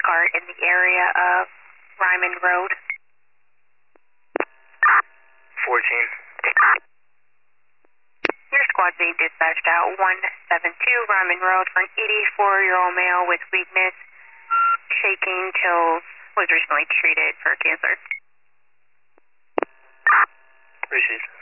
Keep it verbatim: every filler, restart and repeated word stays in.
cart in the area of Ryman Road. fourteen. Your squad being dispatched out one seven two Ryman Road for an eighty-four-year-old male with weakness, shaking till was recently treated for cancer. Received.